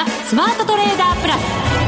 ザ・スマートトレーダープラス。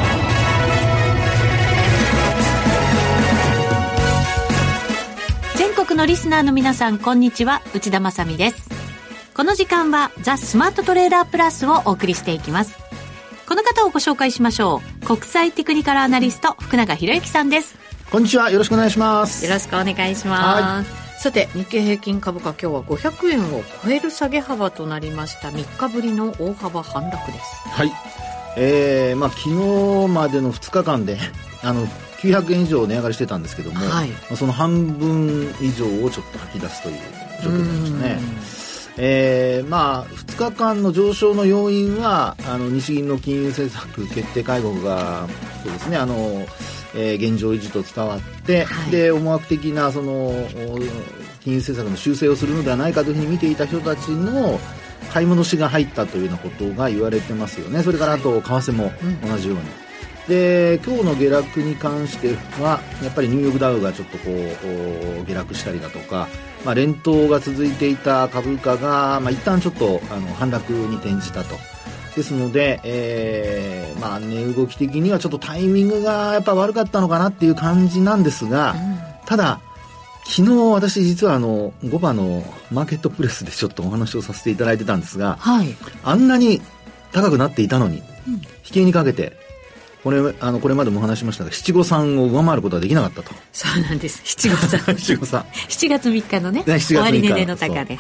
全国のリスナーの皆さん、こんにちは、内田まさみです。この時間はザ・スマートトレーダープラスをお送りしていきます。この方をご紹介しましょう。国際テクニカルアナリスト、福永博之さんです。 こんにちは、よろしくお願いします。 よろしくお願いします。さて、日経平均株価、今日は500円を超える下げ幅となりました。3日ぶりの大幅反落です。 はい、昨日までの2日間で900円以上値上がりしてたんですけども、はい、その半分以上をちょっと吐き出すという状況になりましたね。2日間の上昇の要因は日銀の金融政策決定会合がそうですね、現状維持と伝わって、はい、で思惑的なその金融政策の修正をするのではないかというふうに見ていた人たちの買い戻しが入ったというようなことが言われてますよね。それからあと為替も同じように、で今日の下落に関してはやっぱりニューヨークダウがちょっと下落したりだとか、連投が続いていた株価が、一旦ちょっと反落に転じたと。ですので、値動き的にはちょっとタイミングがやっぱ悪かったのかなっていう感じなんですが、ただ昨日私実は5番のマーケットプレスでちょっとお話をさせていただいてたんですが、はい、あんなに高くなっていたのに、引けにかけてこれまでもお話しましたが七五三を上回ることはできなかったと。 そうなんです。七五三7月3日のね、終わり値の高で、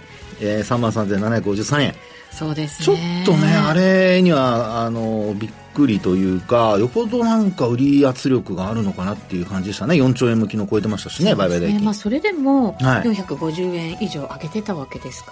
33,753 円。 そうですね。 ちょっとね、あれにはびっくりというか、よほどなんか売り圧力があるのかなっていう感じでしたね。4兆円向きの超えてましたしね、売買代金。 それでも450円以上上げてたわけですから、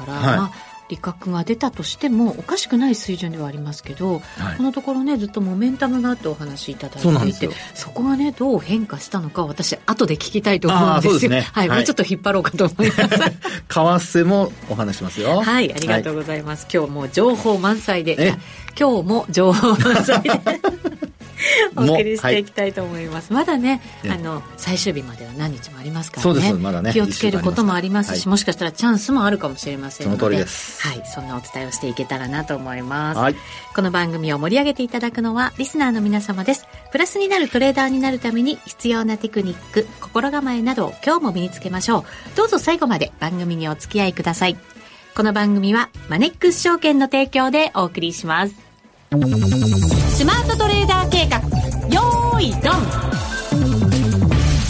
利確が出たとしてもおかしくない水準ではありますけど、このところね、ずっとモメンタムがあってお話しいただいていて、そこがねどう変化したのか、私後で聞きたいと思うんですよ。そうですね、はい、もうちょっと引っ張ろうかと思います為替もお話しますよ。 はい、ありがとうございます。今日も情報満載で、今日も情報満載でお送りしていきたいと思います。まだね、最終日までは何日もありますからね。 そうです、まだね、 気をつけることもありますし、もしかしたらチャンスもあるかもしれませんので、 その通りです。 はい、そんなお伝えをしていけたらなと思います。はい、この番組を盛り上げていただくのはリスナーの皆様です。プラスになるトレーダーになるために必要なテクニック、心構えなどを今日も身につけましょう。どうぞ最後まで番組にお付き合いください。この番組はマネックス証券の提供でお送りします。スマートトレーダー計画、よーいドン。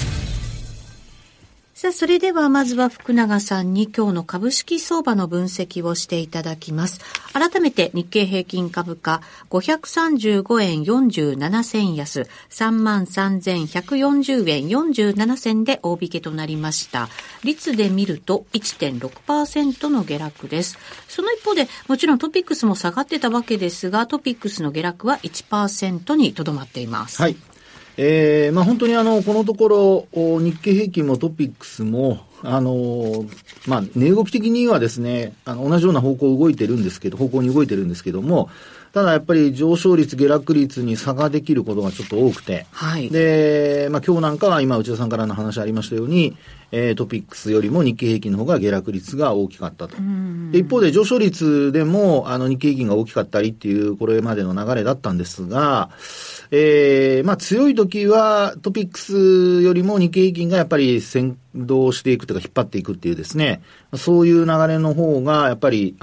さあ、それではまずは福永さんに今日の株式相場の分析をしていただきます。改めて日経平均株価535円47銭安 33,140 円47銭で大引けとなりました。率で見ると 1.6% の下落です。その一方でもちろんトピックスも下がってたわけですが、トピックスの下落は 1% にとどまっています。 はい、本当にこのところ日経平均もトピックスも値動き的にはですね、同じような方向に動いてるんですけども、ただやっぱり上昇率下落率に差ができることがちょっと多くて、はい、で、今日なんかは今内田さんからの話ありましたように、トピックスよりも日経平均の方が下落率が大きかったと。で、一方で上昇率でも日経平均が大きかったりっていうこれまでの流れだったんですが、強い時はトピックスよりも日経平均がやっぱり先導していくというか引っ張っていくっていうですね、そういう流れの方がやっぱり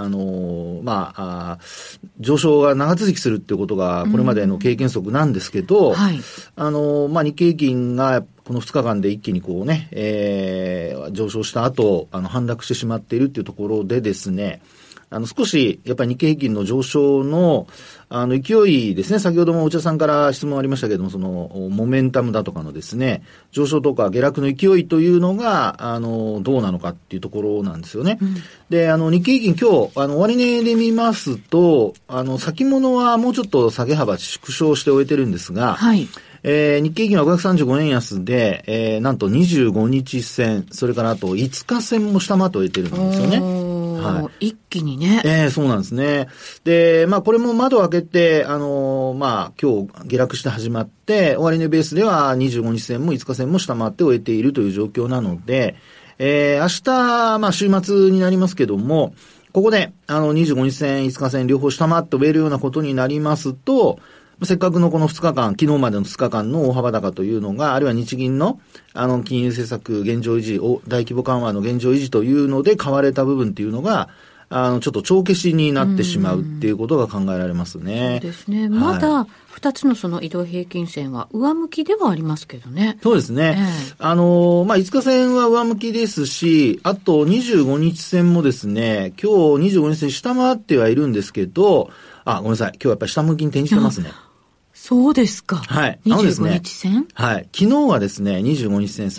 上昇が長続きするっていうことがこれまでの経験則なんですけど、はい、日経平均がこの2日間で一気に上昇した後反落してしまっているっていうところでですね、少しやっぱり日経平均の上昇の勢いですね、先ほども内田さんから質問ありましたけれども、そのモメンタムだとかのですね、上昇とか下落の勢いというのがどうなのかっていうところなんですよね。で、日経平均今日終値で見ますと先物はもうちょっと下げ幅縮小して終えてるんですが、はい、日経平均は535円安で、なんと25日線、それからあと5日線も下回って終えてるんですよね。 はい、一気にね。 そうなんですね。で、これも窓を開けて、今日下落して始まって、終値ベースでは25日線も5日線も下回って終えているという状況なので、明日、週末になりますけども、 ここで、25日線、5日線両方下回って終えるようなことになりますと、せっかくのこの2日間、昨日までの2日間の大幅高というのが、あるいは日銀の、金融政策現状維持、大規模緩和の現状維持というので買われた部分っていうのが、ちょっと帳消しになってしまうっていうことが考えられますね。 そうですね。まだ2つのその移動平均線は上向きではありますけどね。 そうですね。5日線は上向きですし、あと25日線もですね、今日25日線下回ってはいるんですけど、ごめんなさい。今日やっぱり下向きに転じてますね。 そうですか。 はい。 25日線、 はい。昨日はですね、25日線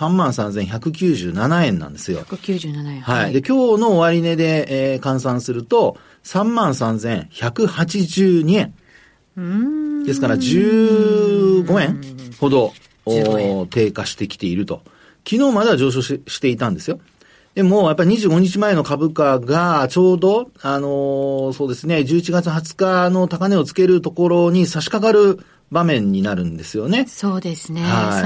33,197 円なんですよ。 197円。 はい。で、今日の終値で、換算すると、33,182 円。ですから、15円ほど、低下してきていると。昨日までは上昇していたんですよ。でも、やっぱり25日前の株価がちょうど、そうですね、11月20日の高値をつけるところに差し掛かる場面になるんですよね。 そうですね。はい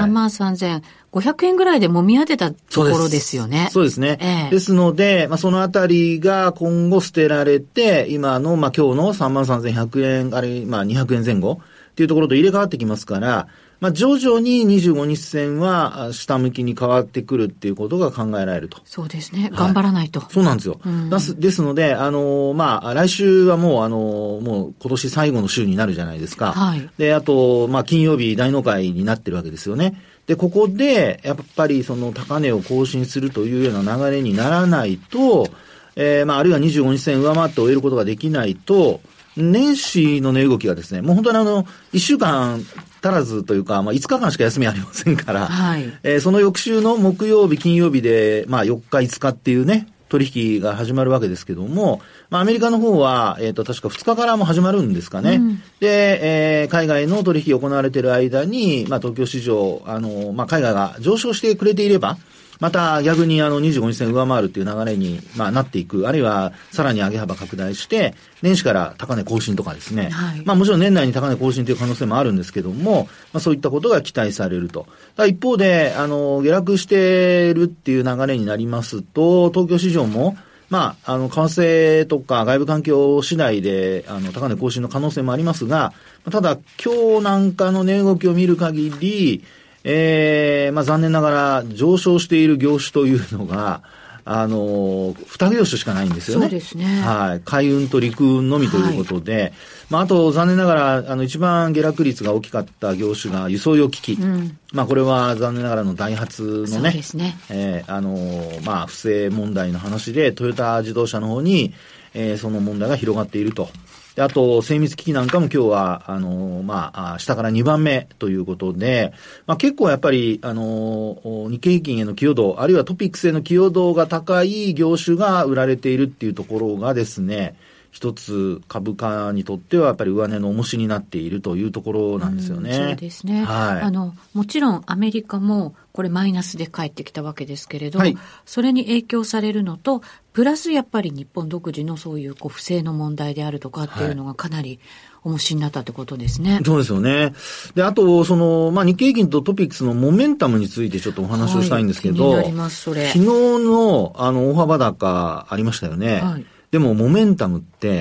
、33,500 円ぐらいで揉み当てたところですよね。 そうですね。ですので、そのあたりが今後捨てられて、今の、今日の 33,100 円、あるいは200円前後っていうところと入れ替わってきますから、徐々に25日線は下向きに変わってくるっていうことが考えられると。 そうですね。頑張らないと。 そうなんですよ。ですので、来週はもうもう今年最後の週になるじゃないですか。はい。で、あと、金曜日大納会になってるわけですよね。で、ここで、やっぱりその高値を更新するというような流れにならないと、あるいは25日線上回って終えることができないと、年始の値動きがですね、もう本当に1週間足らずというか、5日間しか休みありませんから、はい。その翌週の木曜日、金曜日で、4日、5日っていうね、取引が始まるわけですけども、アメリカの方は、確か2日からも始まるんですかね。で、海外の取引行われている間に、東京市場、海外が上昇してくれていれば、また逆に25日線上回るっていう流れに、なっていく。あるいはさらに上げ幅拡大して、年始から高値更新とかですね。はい、もちろん年内に高値更新という可能性もあるんですけども、そういったことが期待されると。一方で、下落しているっていう流れになりますと、東京市場も、為替とか外部環境次第で、高値更新の可能性もありますが、ただ今日なんかの値動きを見る限り、残念ながら上昇している業種というのが、2業種しかないんですよね。 そうですね。 はい。海運と陸運のみということで、あと残念ながら、一番下落率が大きかった業種が輸送用機器。これは残念ながらのダイハツのね、 そうですね。 不正問題の話で、トヨタ自動車の方に、その問題が広がっていると。で、あと、精密機器なんかも今日は、下から2番目ということで、結構やっぱり、日経平均への寄与度、あるいはトピックスへの寄与度が高い業種が売られているっていうところがですね、一つ株価にとってはやっぱり上値の重しになっているというところなんですよね。 そうですね。はい。もちろんアメリカもこれマイナスで返ってきたわけですけれど、はい、それに影響されるのと、プラスやっぱり日本独自のそういう不正の問題であるとかっていうのがかなり重しになったってことですね。 そうですよね。で、あと、日経平均とトピックスのモメンタムについてちょっとお話をしたいんですけど、 気になります、それ。 昨日の大幅高ありましたよね。はい。でも、モメンタムって、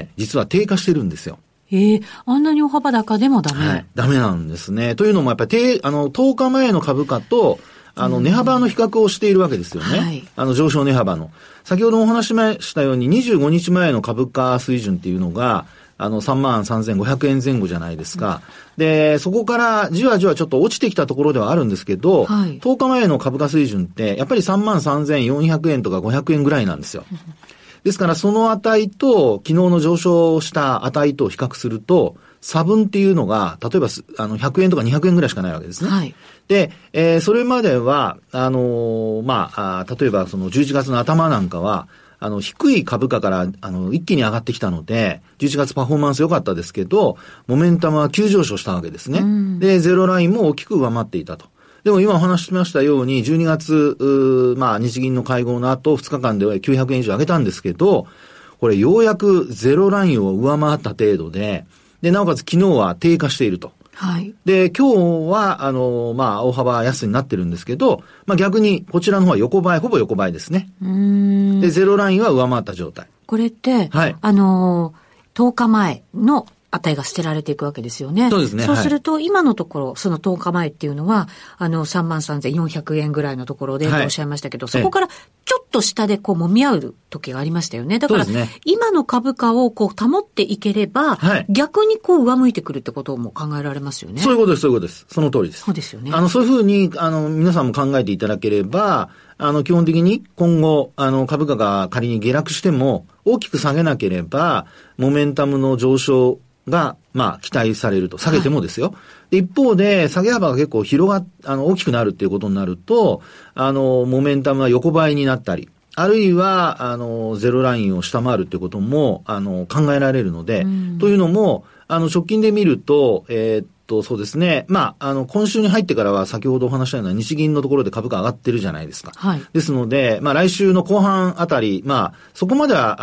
実は低下してるんですよ。 あんなに大幅高でもダメ？ はい。ダメなんですね。というのも、やっぱり10日前の株価と、値幅の比較をしているわけですよね。はい。上昇値幅の。先ほどお話しましたように、25日前の株価水準っていうのが、33,500 円前後じゃないですか。で、そこからじわじわちょっと落ちてきたところではあるんですけど、はい、10日前の株価水準って、やっぱり 33,400 円とか500円ぐらいなんですよ。ですからその値と昨日の上昇した値と比較すると、差分っていうのが、例えば100円とか200円ぐらいしかないわけですね。はい。で、それまでは、例えばその11月の頭なんかは、低い株価から一気に上がってきたので、11月パフォーマンス良かったですけど、モメンタムは急上昇したわけですね。で、ゼロラインも大きく上回っていたと。でも今お話ししましたように、12月、日銀の会合の後、2日間では900円以上上げたんですけど、これようやくゼロラインを上回った程度で、なおかつ昨日は低下していると。はい。で、今日は、大幅安になってるんですけど、逆にこちらの方は横ばい、ほぼ横ばいですね。で、ゼロラインは上回った状態。 これって、はい、10日前の値が捨てられていくわけですよね。 そうですね。 そうすると、今のところ、その10日前っていうのは、33,400 円ぐらいのところで、おっしゃいましたけど、そこからちょっと下でこう揉み合う時がありましたよね。だから、今の株価をこう保っていければ、逆にこう上向いてくるってことも考えられますよね。 そういうことです、そういうことです。その通りです。 そうですよね。 そういうふうに、皆さんも考えていただければ、基本的に今後、株価が仮に下落しても、大きく下げなければ、モメンタムの上昇が、期待されると。下げてもですよ。で、一方で、下げ幅が結構大きくなるっていうことになると、モメンタムは横ばいになったり、あるいは、ゼロラインを下回るっていうことも、考えられるので、というのも、直近で見ると、そうですね。今週に入ってからは先ほどお話したような日銀のところで株価上がってるじゃないですか。はい。ですので、来週の後半あたり、そこまでは、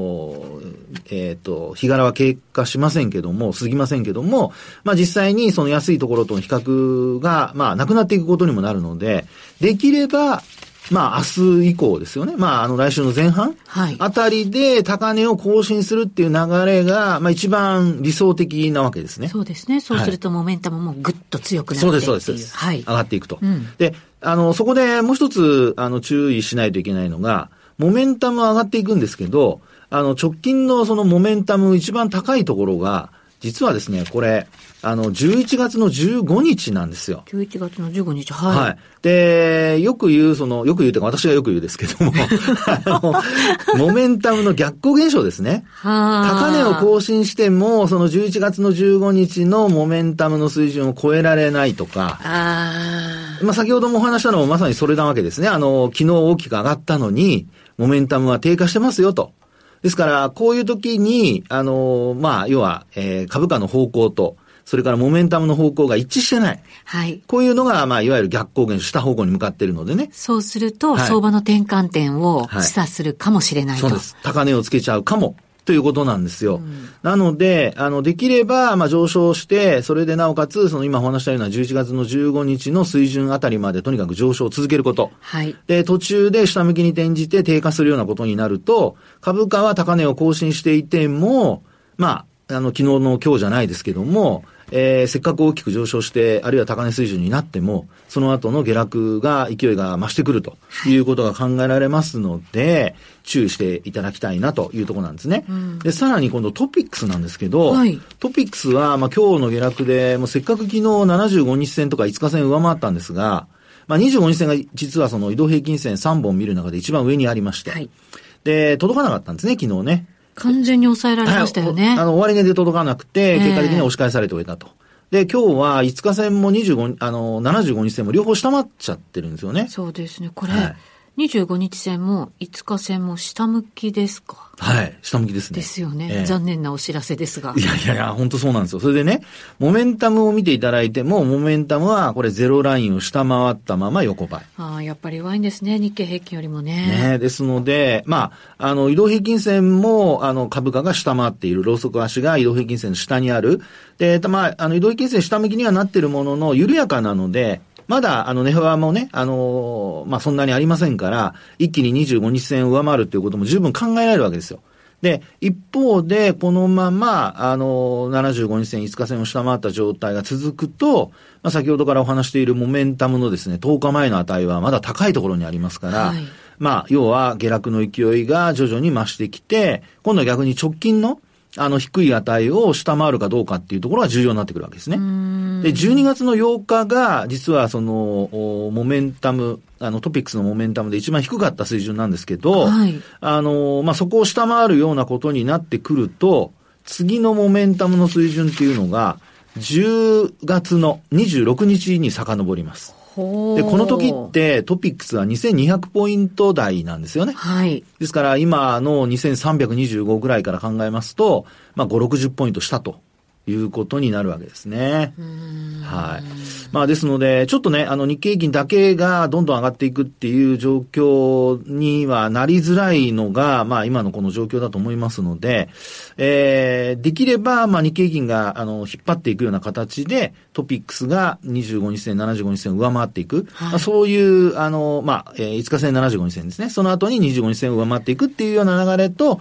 日柄は経過しませんけども、過ぎませんけども、実際にその安いところとの比較が、なくなっていくことにもなるので、できれば、明日以降ですよね。来週の前半あたりで高値を更新するっていう流れが、一番理想的なわけですね。 そうですね。そうするとモメンタムもぐっと強くなっていく。 そうです。はい。上がっていくと。で、そこでもう一つ、注意しないといけないのが、モメンタムは上がっていくんですけど、直近のそのモメンタム一番高いところが、実はですね、これ、11月の15日なんですよ。 11月の15日、はい。はい。 で、よく言うというか私がよく言うですけども、モメンタムの逆行現象ですね。高値を更新しても、その11月の15日のモメンタムの水準を超えられないとか、先ほどもお話したのもまさにそれなわけですね。昨日大きく上がったのに、モメンタムは低下してますよと。ですから、こういう時に、要は、株価の方向と、それからモメンタムの方向が一致してない。はい。こういうのが、いわゆる逆行現象、下方向に向かっているのでね。 そうすると、相場の転換点を示唆するかもしれないと。 そうです。高値をつけちゃうかも。ということなんですよ。なので、できれば、上昇して、それでなおかつ、今お話したような11月の15日の水準あたりまでとにかく上昇を続けること。はい。で、途中で下向きに転じて低下するようなことになると、株価は高値を更新していても、昨日の今日じゃないですけども、せっかく大きく上昇して、あるいは高値水準になっても、その後の下落が、勢いが増してくるということが考えられますので、注意していただきたいなというところなんですね。で、さらに今度トピックスなんですけど、トピックスは、今日の下落で、もうせっかく昨日75日線とか5日線上回ったんですが、25日線が実はその移動平均線3本見る中で一番上にありまして、で、届かなかったんですね、昨日ね。 完全に抑えられましたよね。 終値で届かなくて、結果的に押し返されておいたと。で、今日は5日線も75日線も両方下回っちゃってるんですよね。 そうですね。これ、25日線も5日線も下向きですか？ はい、下向きですね。 ですよね。残念なお知らせですが。 いや、本当そうなんですよ。それでね、モメンタムを見ていただいても、モメンタムはこれゼロラインを下回ったまま横ばい。 やっぱり弱いんですね。日経平均よりもね。 ね、ですので、移動平均線も、株価が下回っている。ローソク足が移動平均線の下にある。で、移動平均線下向きにはなっているものの、緩やかなので、まだ、値幅もね、そんなにありませんから、一気に25日線を上回るということも十分考えられるわけですよ。で、一方で、このまま、75日線、5日線を下回った状態が続くと、先ほどからお話しているモメンタムのですね、10日前の値はまだ高いところにありますから、要は下落の勢いが徐々に増してきて、今度は逆に直近の低い値を下回るかどうかっていうところが重要になってくるわけですね。で、12月の8日が、実はモメンタム、トピックスのモメンタムで一番低かった水準なんですけど、そこを下回るようなことになってくると、次のモメンタムの水準っていうのが、10月の26日に遡ります。で、この時ってトピックスは2200ポイント台なんですよね。はい。ですから今の2325ぐらいから考えますと、5、60ポイント下ということになるわけですね。はい。ですので、ちょっとね、日経平均だけがどんどん上がっていくっていう状況にはなりづらいのが、今のこの状況だと思いますので、できれば、日経平均が、引っ張っていくような形で、トピックスが25日線、75日線を上回っていく。そういう、5日線75日線ですね。その後に25日線を上回っていくっていうような流れと、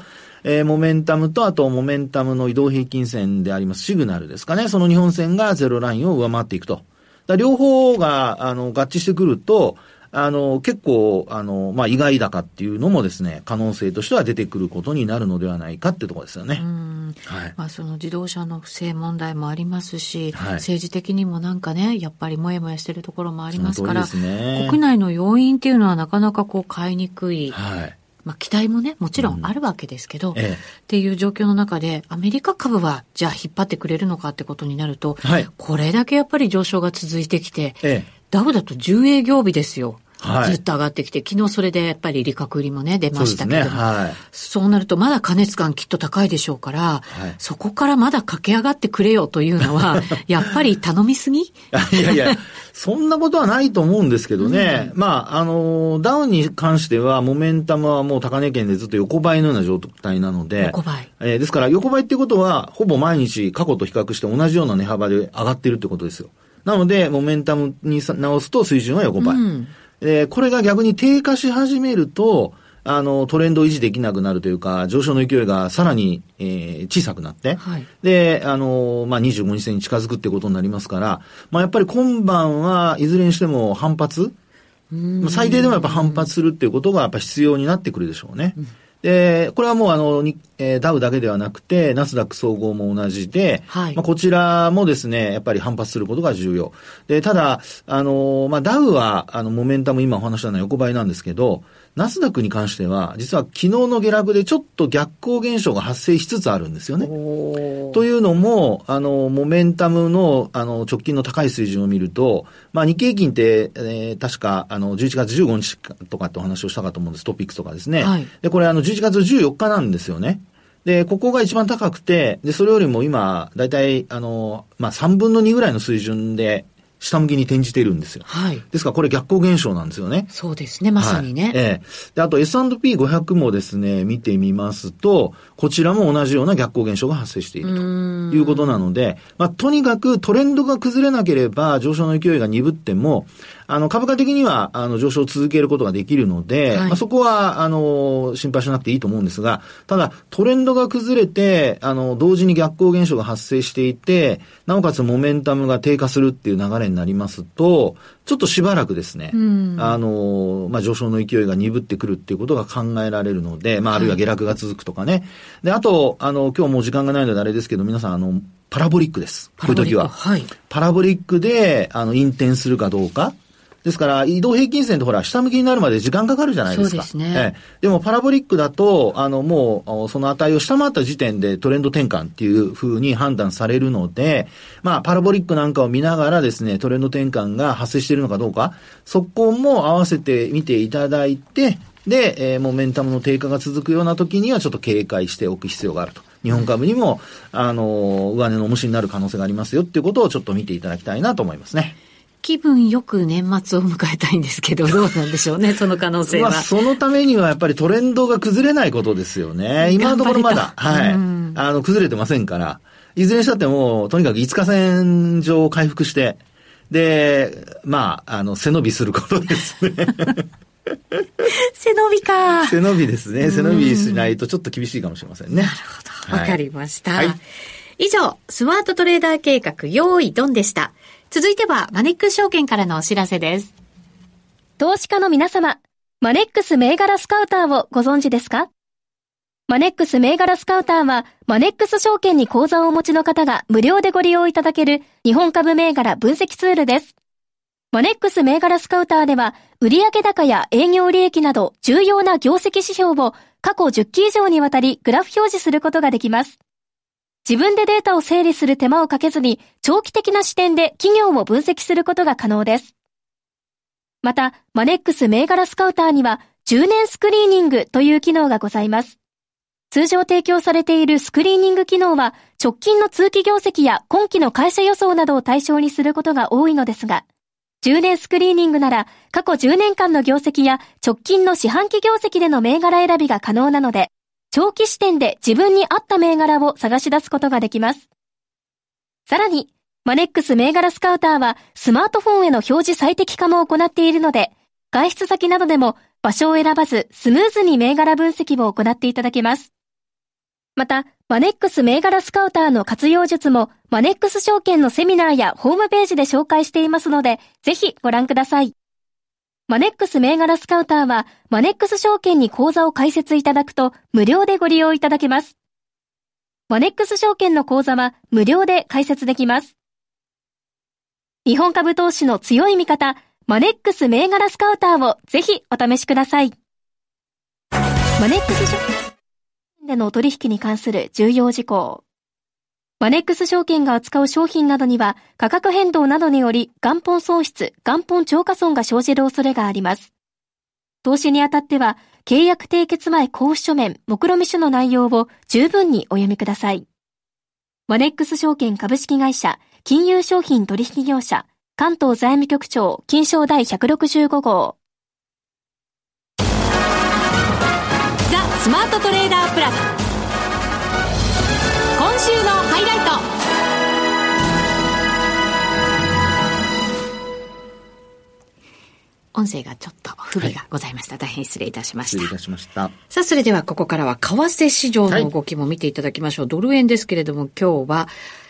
モメンタムとあとモメンタムの移動平均線でありますシグナルですかね。その日本線がゼロラインを上回っていくと。両方が、合致してくると、結構、意外高っていうのもですね、可能性としては出てくることになるのではないかっていうところですよね。 はい。その自動車の不正問題もありますし、政治的にもなんかね、やっぱりもやもやしてるところもありますから、国内の要因っていうのはなかなか買いにくい。期待もね、もちろんあるわけですけど、っていう状況の中で、アメリカ株は、じゃあ引っ張ってくれるのかってことになると、これだけやっぱり上昇が続いてきて、ダウだと10営業日ですよ。ずっと上がってきて、昨日それでやっぱり利確売りもね、出ましたけども、そうなるとまだ過熱感きっと高いでしょうから、そこからまだ駆け上がってくれよというのは、やっぱり頼みすぎいや、そんなことはないと思うんですけどね。ダウに関しては、モメンタムはもう高値圏でずっと横ばいのような状態なので、 横ばい。 ですから横ばいっていうことは、ほぼ毎日過去と比較して同じような値幅で上がっているってことですよ。なので、モメンタムに直すと水準は横ばい。これが逆に低下し始めると、トレンドを維持できなくなるというか、上昇の勢いがさらに、小さくなって、で、25日線に近づくってことになりますから、やっぱり今晩はいずれにしても反発、最低でもやっぱ反発するっていうことがやっぱ必要になってくるでしょうね。で、これはもうダウだけではなくて、ナスダック総合も同じで、こちらもですね、やっぱり反発することが重要。で、ただ、ダウは、モメンタム今お話したのは横ばいなんですけど、ナスダックに関しては、実は昨日の下落でちょっと逆行現象が発生しつつあるんですよね。というのも、モメンタムの、直近の高い水準を見ると、日経平均って、確か、11月15日とかってお話をしたかと思うんです。トピックスとかですね。で、これ11月14日なんですよね。で、ここが一番高くて、で、それよりも今、だいたい、3分の2ぐらいの水準で、下向きに転じているんですよ。ですからこれ逆行現象なんですよね。 そうですね、まさにね。 で、あと S&P500 もですね、見てみますと、こちらも同じような逆行現象が発生しているということなので、とにかくトレンドが崩れなければ上昇の勢いが鈍っても、株価的には、上昇を続けることができるので、そこは、心配しなくていいと思うんですが、ただ、トレンドが崩れて、同時に逆行現象が発生していて、なおかつモメンタムが低下するっていう流れになりますと、ちょっとしばらくですね、上昇の勢いが鈍ってくるっていうことが考えられるので、あるいは下落が続くとかね。で、あと、今日もう時間がないのであれですけど、皆さん、パラボリックです。こういう時は。パラボリックで、引転するかどうか。ですから、移動平均線ってほら、下向きになるまで時間かかるじゃないですか。 そうですね。 でも、パラボリックだと、もう、その値を下回った時点でトレンド転換っていう風に判断されるので、パラボリックなんかを見ながらですね、トレンド転換が発生しているのかどうか、そこも合わせて見ていただいて、で、モメンタムの低下が続くような時にはちょっと警戒しておく必要があると。日本株にも、上値の重しになる可能性がありますよっていうことをちょっと見ていただきたいなと思いますね。 気分よく年末を迎えたいんですけど、どうなんでしょうね、その可能性は。 そのためにはやっぱりトレンドが崩れないことですよね。今のところまだ、崩れてませんから。いずれにしたっても、とにかく5日線上回復して、で、背伸びすることですね。 背伸びか。 背伸びですね。背伸びしないとちょっと厳しいかもしれませんね。 なるほど。わかりました。以上、スマートトレーダー計画、用意ドンでした。続いては、マネックス証券からのお知らせです。 投資家の皆様、マネックス銘柄スカウターをご存知ですか？マネックス銘柄スカウターは、マネックス証券に口座をお持ちの方が無料でご利用いただける日本株銘柄分析ツールです。マネックス銘柄スカウターでは、売上高や営業利益など重要な業績指標を過去10期以上にわたりグラフ表示することができます。自分でデータを整理する手間をかけずに、長期的な視点で企業を分析することが可能です。また、マネックス銘柄スカウターには、10年スクリーニングという機能がございます。通常提供されているスクリーニング機能は、直近の通期業績や今期の会社予想などを対象にすることが多いのですが、10年スクリーニングなら、過去10年間の業績や直近の四半期業績での銘柄選びが可能なので、長期視点で自分に合った銘柄を探し出すことができます。さらに、マネックス銘柄スカウターはスマートフォンへの表示最適化も行っているので、外出先などでも場所を選ばずスムーズに銘柄分析を行っていただけます。 また、マネックス銘柄スカウターの活用術も、マネックス証券のセミナーやホームページで紹介していますので、ぜひご覧ください。マネックス銘柄スカウターは、マネックス証券に口座を開設いただくと、無料でご利用いただけます。マネックス証券の口座は、無料で開設できます。日本株投資の強い味方、マネックス銘柄スカウターをぜひお試しください。マネックス証券での取引に関する重要事項。マネックス証券が扱う商品などには価格変動などにより元本損失、元本超過損が生じる恐れがあります。投資にあたっては契約締結前交付書面、目論見書の内容を十分にお読みください。マネックス証券株式会社、金融商品取引業者、関東財務局長、金商第165号。 ザ・スマートトレーダープラス。今週のハイライト。音声がちょっと不備がございました。大変失礼いたしました。 失礼いたしました。 さあ、それではここからは為替市場の動きも見ていただきましょう。ドル円ですけれども、今日は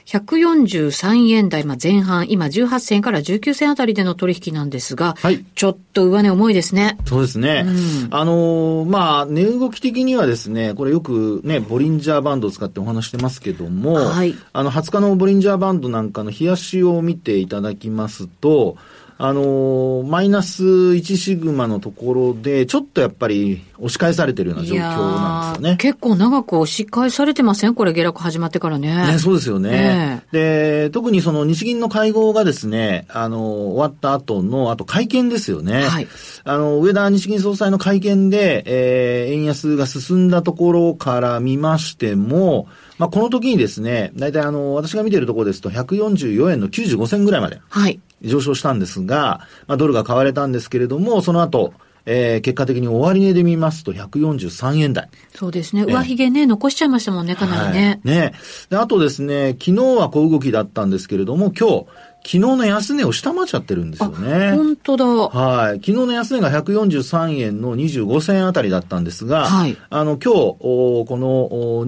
143円台、前半、今18銭から19銭あたりでの取引なんですが、ちょっと上値重いですね。 そうですね。値動き的にはですね、これよくね、ボリンジャーバンドを使ってお話してますけども、20日のボリンジャーバンドなんかの冷やしを見ていただきますと、マイナス1シグマのところで、ちょっとやっぱり押し返されてるような状況なんですよね。 結構長く押し返されてません？これ下落始まってからね。 そうですよね。で、特にその日銀の会合がですね、終わった後の、あと会見ですよね。上田日銀総裁の会見で、円安が進んだところから見ましても、この時にですね、だいたい私が見てるところですと、144円の95銭ぐらいまで。上昇したんですが、ドルが買われたんですけれども、その後、結果的に終値で見ますと143円台。 そうですね。上髭ね、残しちゃいましたもんね、かなりね。 で、あとですね、昨日は小動きだったんですけれども、昨日の安値を下回っちゃってるんですよね。 本当だ。 昨日の安値が143円の25銭あたりだったんですが、今日、この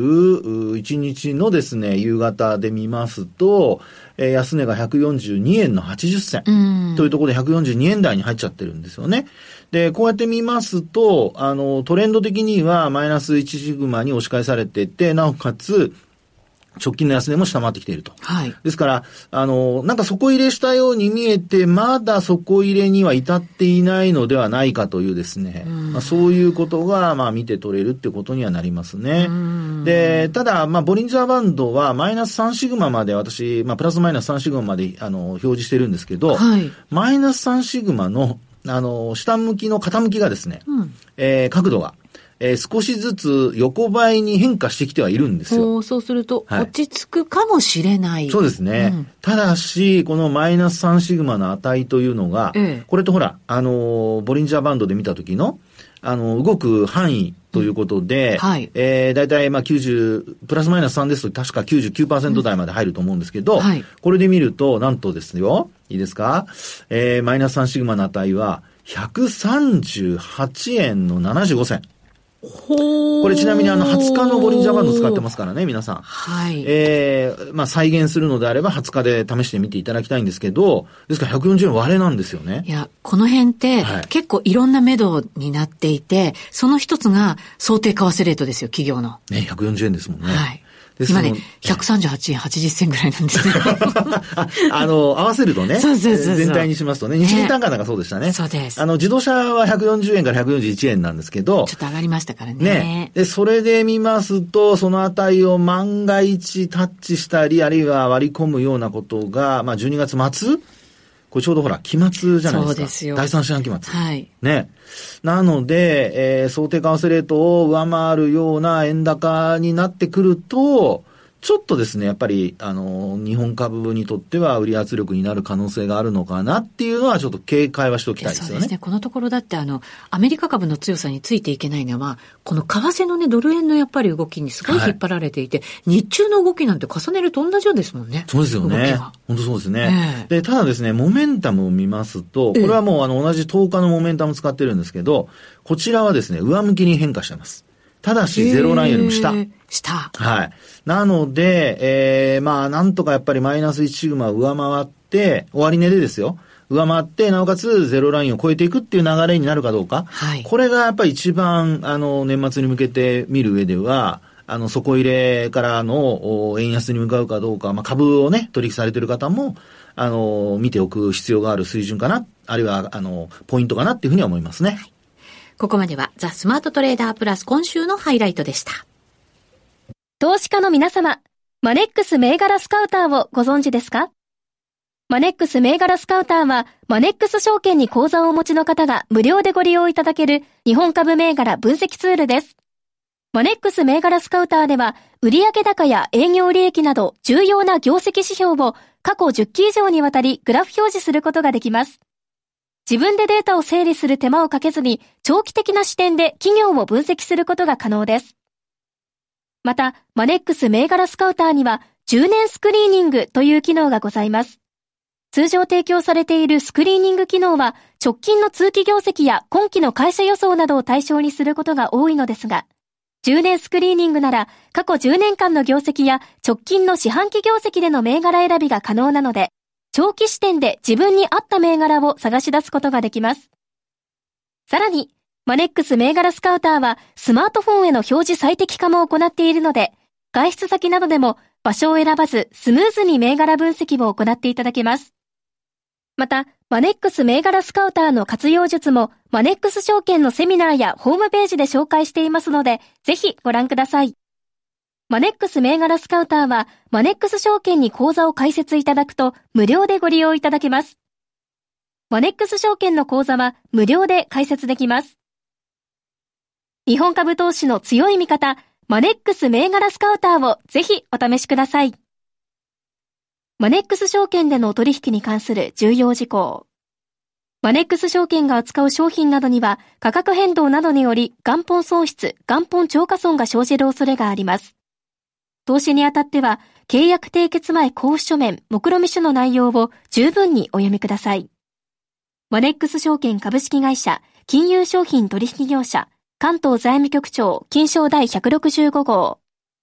21日のですね、夕方で見ますと、安値が142円の80銭というところで142円台に入っちゃってるんですよね。で、こうやって見ますと、トレンド的にはマイナス1シグマに押し返されていて、なおかつ、直近の安値も下回ってきていると。ですから、なんか底入れしたように見えて、まだ底入れには至っていないのではないかというですね、そういうことが、見て取れるってことにはなりますね。で、ただ、ボリンジャーバンドはマイナス3シグマまで私、プラスマイナス3シグマまで、表示してるんですけど、マイナス3シグマの、下向きの傾きがですね、角度が、少しずつ横ばいに変化してきてはいるんですよ。 そうすると、落ち着くかもしれない。 そうですね。ただし、このマイナス3シグマの値というのが、これとほら、ボリンジャーバンドで見た時の、動く範囲ということで、だいたい90、プラスマイナス3ですと確か 99% 台まで入ると思うんですけど、これで見ると、なんとですよ、いいですか？マイナス3シグマの値は、138円の75銭。これちなみに20日のボリンジャーバンド使ってますからね、皆さん。再現するのであれば20日で試してみていただきたいんですけど、ですから140円割れなんですよね。 いや、この辺って、結構いろんな目処になっていて、その一つが想定為替レートですよ、企業の。 ね、140円ですもんね。 今ね、138円80銭ぐらいなんですね。 合わせるとね。全体にしますとね。日銀単価なんかそうでしたね。 そうです。 自動車は140円から141円なんですけど。 ちょっと上がりましたからね。 で、それで見ますと、その値を万が一タッチしたり、あるいは割り込むようなことが、12月末これちょうどほら、期末じゃないですか。そうですよ。第3四半期末。ね。なので、想定為替レートを上回るような円高になってくると、ちょっとですね、やっぱり、日本株にとっては売り圧力になる可能性があるのかなっていうのはちょっと警戒はしておきたいですよね。 そうですね。このところだってアメリカ株の強さについていけないのは、この為替のね、ドル円のやっぱり動きにすごい引っ張られていて、日中の動きなんて重ねると同じようですもんね。 そうですよね。本当そうですね。で、ただですね、モメンタムを見ますと、これはもう同じ10日のモメンタム使ってるんですけど、こちらはですね、上向きに変化してます。 ただしゼロラインよりも下。はい。なので、なんとかやっぱりマイナス1シグマを上回って、終値でですよ。上回って、なおかつゼロラインを超えていくっていう流れになるかどうか。はい。これがやっぱり一番、年末に向けて見る上では、底入れからの円安に向かうかどうか、株をね、取引されている方も、見ておく必要がある水準かな、あるいは、ポイントかなっていうふうには思いますね。はい、 ここまでは、ザ・スマートトレーダープラス今週のハイライトでした。 投資家の皆様、マネックス銘柄スカウターをご存知ですか？マネックス銘柄スカウターは、マネックス証券に口座をお持ちの方が無料でご利用いただける日本株銘柄分析ツールです。マネックス銘柄スカウターでは、売上高や営業利益など重要な業績指標を過去10期以上にわたりグラフ表示することができます。自分でデータを整理する手間をかけずに、長期的な視点で企業を分析することが可能です。また、マネックス銘柄スカウターには、10年スクリーニングという機能がございます。通常提供されているスクリーニング機能は、直近の通期業績や今期の会社予想などを対象にすることが多いのですが、10年スクリーニングなら過去10年間の業績や直近の四半期業績での銘柄選びが可能なので、長期視点で自分に合った銘柄を探し出すことができます。さらに、マネックス銘柄スカウターはスマートフォンへの表示最適化も行っているので、外出先などでも場所を選ばずスムーズに銘柄分析を行っていただけます。また、マネックス銘柄スカウターの活用術もマネックス証券のセミナーやホームページで紹介していますので、ぜひご覧ください。マネックス銘柄スカウターはマネックス証券に口座を開設いただくと無料でご利用いただけます。マネックス証券の口座は無料で開設できます。日本株投資の強い味方、マネックス銘柄スカウターをぜひお試しください。マネックス証券での取引に関する重要事項。マネックス証券が扱う商品などには価格変動などにより元本損失、元本超過損が生じる恐れがあります。投資にあたっては契約締結前交付書面、目論見書の内容を十分にお読みください。マネックス証券株式会社、金融商品取引業者、関東財務局長、金商第165号。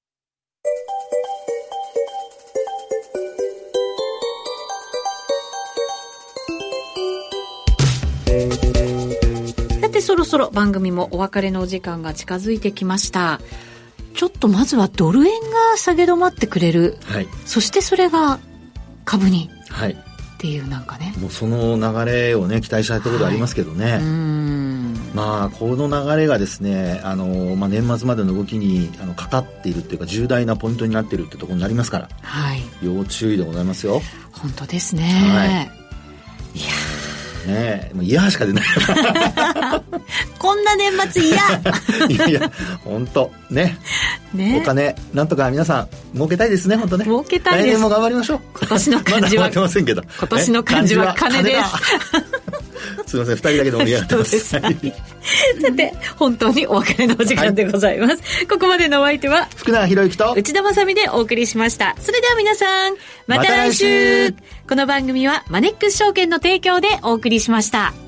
さて、そろそろ番組もお別れのお時間が近づいてきました。ちょっとまずはドル円が下げ止まってくれる、はい、そしてそれが株に、はい、っていうなんかね、 もうその流れをね期待したいところでありますけどね、はい、この流れがですね年末までの動きにかかっているっていうか重大なポイントになっているってところになりますから、はい、要注意でございますよ。 本当ですね、はい、いやねえ、もう嫌しか出ないこんな年末嫌いや本当 ねお金なんとか皆さん儲けたいですね。本当ね、 儲けたいです。 来年も頑張りましょう。 今年の漢字は、 まだ終わってませんけど、 今年の漢字は金ですすいません、2人だけで盛り上がってますさて本当にお別れのお時間でございます、はい、ここまでのお相手は福永博之と内田まさみでお送りしました。それでは皆さんまた来週、この番組はマネックス証券の提供でお送りしました。